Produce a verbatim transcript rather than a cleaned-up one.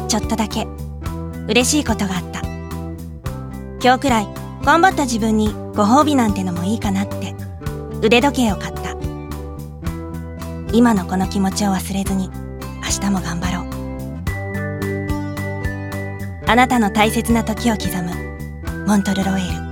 ちょっとだけ嬉しいことがあった。今日くらい頑張った自分にご褒美なんてのもいいかなって腕時計を買った。今のこの気持ちを忘れずに明日も頑張ろう。あなたの大切な時を刻むモントルロエール。